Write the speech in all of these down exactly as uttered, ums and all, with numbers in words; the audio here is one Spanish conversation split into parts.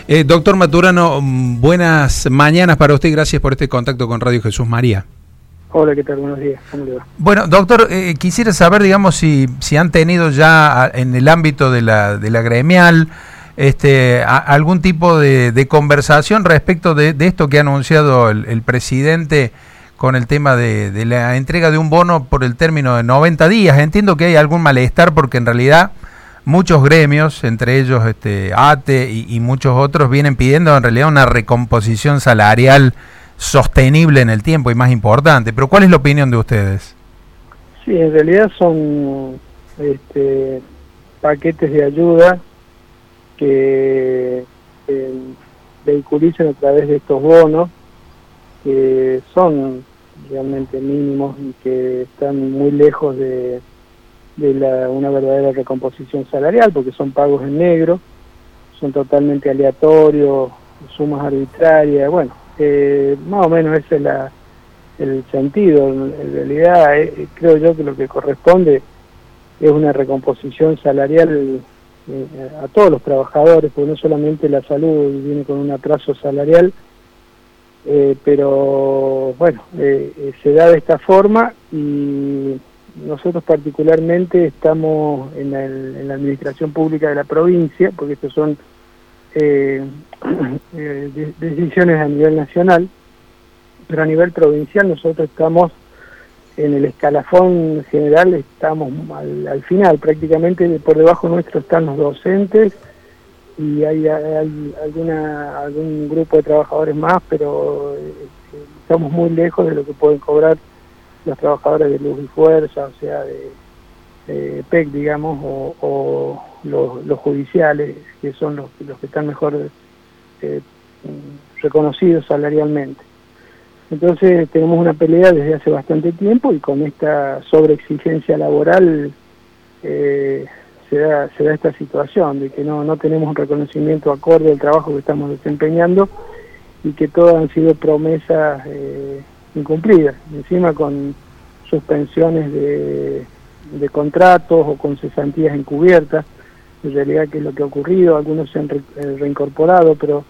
Eh, doctor Maturano, buenas mañanas para usted y gracias por este contacto con Radio Jesús María. Hola, ¿qué tal? Buenos días. ¿Cómo le va? Bueno, doctor, eh, quisiera saber, digamos, si, si han tenido ya en el ámbito de la, de la gremial este, a, algún tipo de, de conversación respecto de, de esto que ha anunciado el, el presidente con el tema de, de la entrega de un bono por el término de noventa días. Entiendo que hay algún malestar porque en realidad muchos gremios, entre ellos este, A T E y, y muchos otros, vienen pidiendo en realidad una recomposición salarial sostenible en el tiempo y más importante. Pero ¿cuál es la opinión de ustedes? Sí, en realidad son este, paquetes de ayuda que eh, vehiculizan a través de estos bonos, que son realmente mínimos y que están muy lejos de, de la, una verdadera recomposición salarial, porque son pagos en negro, son totalmente aleatorios, sumas arbitrarias, bueno, eh, más o menos ese es la, el sentido. En realidad eh, creo yo que lo que corresponde es una recomposición salarial eh, a todos los trabajadores, porque no solamente la salud viene con un atraso salarial, eh, pero bueno, eh, eh, se da de esta forma y nosotros particularmente estamos en, el, en la administración pública de la provincia, porque estos son eh, eh, de, decisiones a nivel nacional, pero a nivel provincial nosotros estamos en el escalafón general, estamos al, al final, prácticamente por debajo nuestro están los docentes y hay, hay alguna, algún grupo de trabajadores más, pero eh, estamos muy lejos de lo que pueden cobrar los trabajadores de Luz y Fuerza, o sea, de, de P E C, digamos, o, o los, los judiciales, que son los, los que están mejor eh, reconocidos salarialmente. Entonces tenemos una pelea desde hace bastante tiempo y con esta sobreexigencia laboral eh, se, da, se da esta situación de que no, no tenemos un reconocimiento acorde al trabajo que estamos desempeñando y que todas han sido promesas eh, incumplidas, encima con suspensiones de, de contratos o con cesantías encubiertas, en realidad que es lo que ha ocurrido, algunos se han re, eh, reincorporado, pero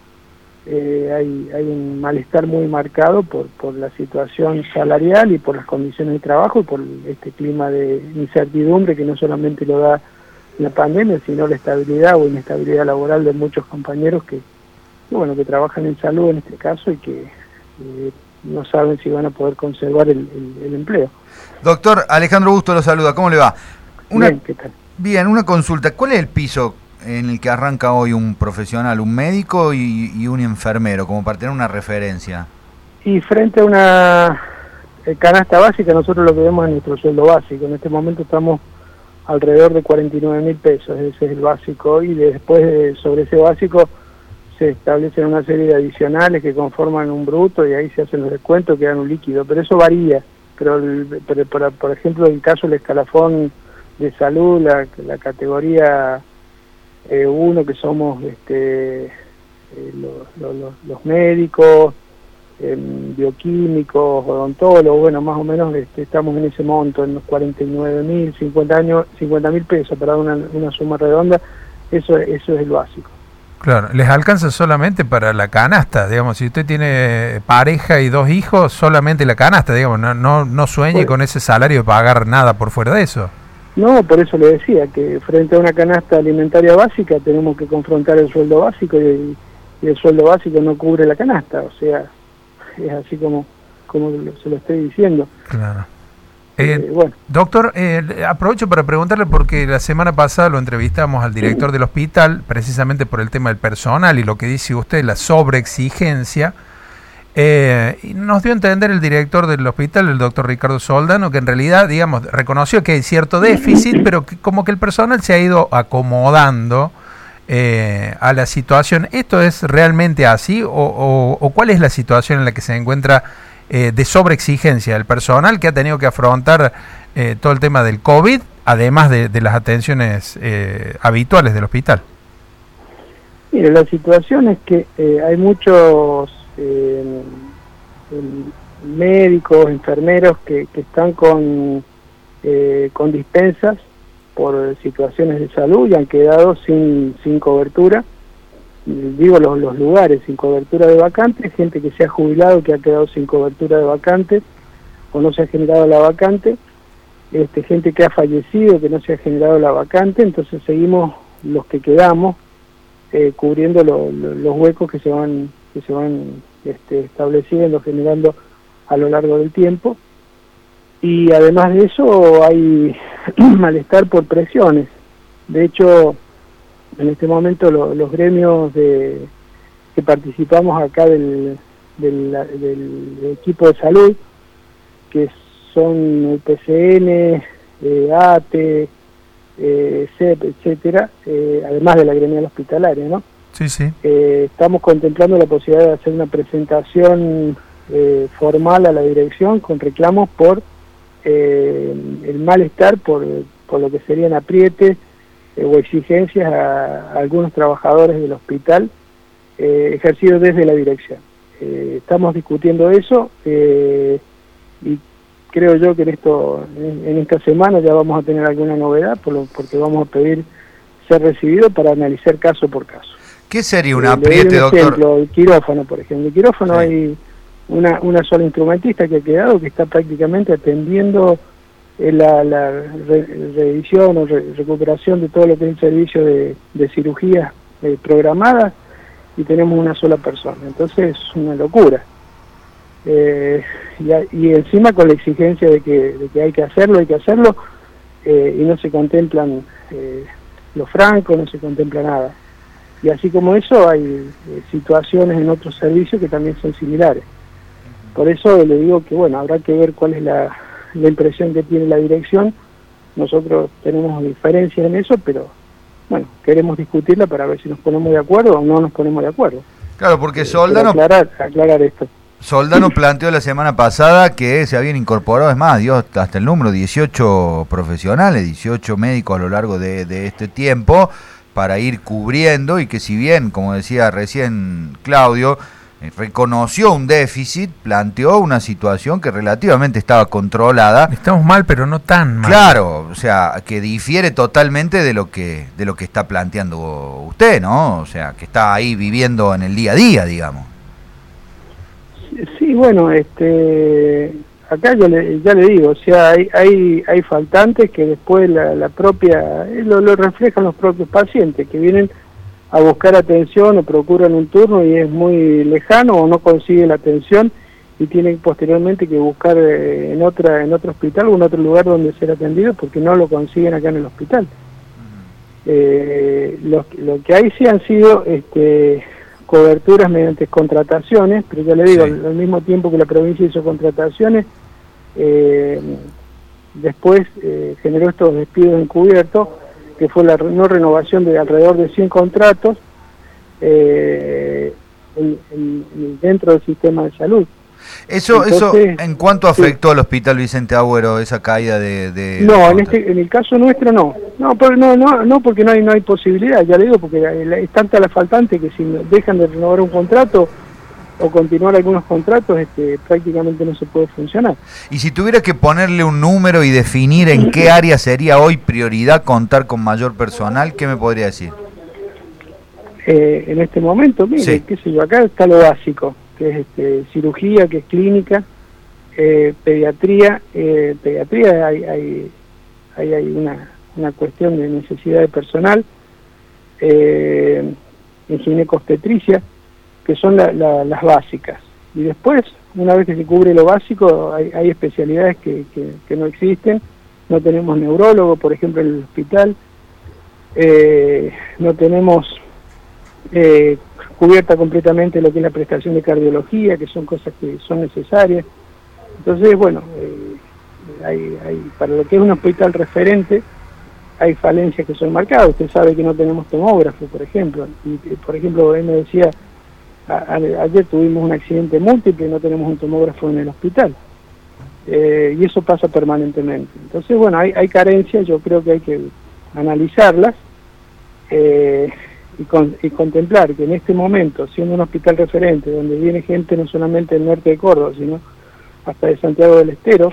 Eh, hay, hay un malestar muy marcado por, por la situación salarial y por las condiciones de trabajo y por este clima de incertidumbre que no solamente lo da la pandemia, sino la estabilidad o inestabilidad laboral de muchos compañeros que, que bueno, que trabajan en salud en este caso y que eh, no saben si van a poder conservar el, el, el empleo. Doctor Alejandro Busto lo saluda, ¿cómo le va? Una, Bien, ¿qué tal? Bien, una consulta, ¿cuál es el piso en el que arranca hoy un profesional, un médico y, y un enfermero, como para tener una referencia? Y frente a una eh, canasta básica, nosotros lo que vemos es nuestro sueldo básico. En este momento estamos alrededor de cuarenta y nueve mil pesos, ese es el básico, y después de, sobre ese básico se establecen una serie de adicionales que conforman un bruto y ahí se hacen los descuentos, quedan un líquido, pero eso varía. Pero, el, pero por, por ejemplo, en el caso del escalafón de salud, la, la categoría Eh, uno que somos este, eh, los, los, los médicos, eh, bioquímicos, odontólogos, bueno, más o menos este, estamos en ese monto, en los cuarenta y nueve mil, cincuenta mil pesos, para una, una suma redonda, eso, eso es el básico. Claro, les alcanza solamente para la canasta, digamos, si usted tiene pareja y dos hijos, solamente la canasta, digamos, no, no, no sueñe pues, con ese salario de pagar nada por fuera de eso. No, por eso le decía que frente a una canasta alimentaria básica tenemos que confrontar el sueldo básico y, y el sueldo básico no cubre la canasta, o sea, es así como, como se lo estoy diciendo. Claro. Eh, eh, bueno. Doctor, eh, aprovecho para preguntarle porque la semana pasada lo entrevistamos al director del hospital, precisamente por el tema del personal y lo que dice usted, la sobreexigencia. Eh, y nos dio a entender el director del hospital, el doctor Ricardo Soldano, que en realidad, digamos, reconoció que hay cierto déficit, pero que como que el personal se ha ido acomodando eh, a la situación. ¿Esto es realmente así o, o, o cuál es la situación en la que se encuentra eh, de sobreexigencia del personal que ha tenido que afrontar eh, todo el tema del COVID, además de, de las atenciones eh, habituales del hospital? Mire, la situación es que eh, hay muchos Eh, médicos, enfermeros que, que están con, eh, con dispensas por situaciones de salud y han quedado sin, sin cobertura digo los, los lugares sin cobertura de vacantes, gente que se ha jubilado, que ha quedado sin cobertura de vacantes, o no se ha generado la vacante, este, gente que ha fallecido, que no se ha generado la vacante, entonces seguimos los que quedamos, eh, cubriendo lo, lo, los huecos que se van, que se van este, estableciendo, generando a lo largo del tiempo. Y además de eso hay malestar por presiones. De hecho, en este momento lo, los gremios de, que participamos acá del, del, del equipo de salud, que son el P C N, eh, A T E, eh, C E P, etcétera, eh, además de la gremial hospitalaria, ¿no? Sí, sí. Eh, estamos contemplando la posibilidad de hacer una presentación eh, formal a la dirección con reclamos por eh, el malestar, por, por lo que serían aprietes eh, o exigencias a, a algunos trabajadores del hospital eh, ejercidos desde la dirección. Eh, estamos discutiendo eso eh, y creo yo que en esto en, en esta semana ya vamos a tener alguna novedad, por lo, porque vamos a pedir ser recibido para analizar caso por caso. ¿Qué sería un eh, apriete, un doctor? Ejemplo, el quirófano, por ejemplo. El quirófano Sí. hay una, una sola instrumentista que ha quedado, que está prácticamente atendiendo eh, la, la re, revisión o re, recuperación de todo lo que es el servicio de, de cirugía eh, programada, y tenemos una sola persona. Entonces es una locura. Eh, y, y encima con la exigencia de que, de que hay que hacerlo, hay que hacerlo, eh, y no se contemplan eh, los francos, no se contempla nada. Y así como eso hay eh, situaciones en otros servicios que también son similares. Por eso le digo que bueno, habrá que ver cuál es la, la impresión que tiene la dirección. Nosotros tenemos diferencias en eso, pero bueno, queremos discutirla para ver si nos ponemos de acuerdo o no nos ponemos de acuerdo. Claro, porque Eh, Soldano... aclarar, aclarar esto. Soldano planteó la semana pasada que se habían incorporado, es más, dio hasta el número, dieciocho profesionales, dieciocho médicos a lo largo de, de este tiempo para ir cubriendo, y que si bien, como decía recién Claudio, eh, reconoció un déficit, planteó una situación que relativamente estaba controlada. Estamos mal, pero no tan mal. Claro, o sea, que difiere totalmente de lo que de lo que está planteando usted, ¿no? O sea, que está ahí viviendo en el día a día, digamos. Sí, bueno, este, acá yo le, ya le digo, o sea, hay hay, hay faltantes que después la, la propia, lo, lo reflejan los propios pacientes, que vienen a buscar atención o procuran un turno y es muy lejano o no consiguen la atención y tienen posteriormente que buscar eh, en otra en otro hospital o en otro lugar donde ser atendido porque no lo consiguen acá en el hospital. Uh-huh. eh, lo, lo que hay sí han sido este coberturas mediante contrataciones, pero ya le digo, sí. al, al mismo tiempo que la provincia hizo contrataciones, eh, después eh, generó estos despidos encubiertos, que fue la no renovación de alrededor de cien contratos eh, en, en, dentro del sistema de salud. Eso, Entonces, eso ¿en cuánto afectó sí. al Hospital Vicente Agüero esa caída de...? de no, en este en el caso nuestro no. No, pero no, no, no porque no hay no hay posibilidad, ya le digo, porque es tanta la faltante que si dejan de renovar un contrato o continuar algunos contratos, este, prácticamente no se puede funcionar. Y si tuviera que ponerle un número y definir en qué área sería hoy prioridad contar con mayor personal, ¿qué me podría decir? Eh, en este momento, mire, sí. qué sé yo, acá está lo básico, que es este, cirugía, que es clínica, eh, pediatría, eh, pediatría hay, hay, hay, hay una, una cuestión de necesidad de personal, eh, en ginecobstetricia, que son la, la, las básicas. Y después, una vez que se cubre lo básico, hay, hay especialidades que, que, que no existen. No tenemos neurólogo, por ejemplo, en el hospital. Eh, no tenemos eh, cubierta completamente lo que es la prestación de cardiología, que son cosas que son necesarias. Entonces, bueno, eh, hay, hay, para lo que es un hospital referente, hay falencias que son marcadas. Usted sabe que no tenemos tomógrafo, por ejemplo. Y, por ejemplo, él me decía... A, a, ayer tuvimos un accidente múltiple y no tenemos un tomógrafo en el hospital. Eh, y eso pasa permanentemente. Entonces, bueno, hay, hay carencias, yo creo que hay que analizarlas eh, y, con, y contemplar que en este momento, siendo un hospital referente, donde viene gente no solamente del norte de Córdoba, sino hasta de Santiago del Estero,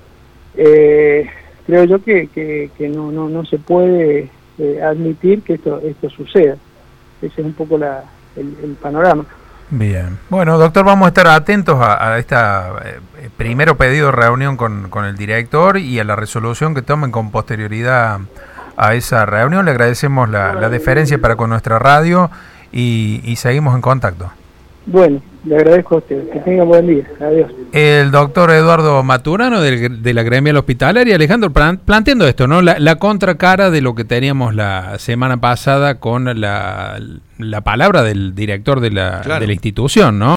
eh, creo yo que, que, que no, no, no se puede eh, admitir que esto, esto suceda. Esa es un poco la... el, el panorama. Bien. Bueno, doctor, vamos a estar atentos a, a esta eh, primero pedido de reunión con, con el director y a la resolución que tomen con posterioridad a esa reunión. Le agradecemos la, la deferencia para con nuestra radio y, y seguimos en contacto. Bueno, le agradezco a usted. Que tenga buen día. Adiós. El doctor Eduardo Maturano del, de la Gremial Hospitalaria, Alejandro, plan, planteando esto, ¿no? La, la contracara de lo que teníamos la semana pasada con la, la palabra del director de la, claro. de la institución, ¿no?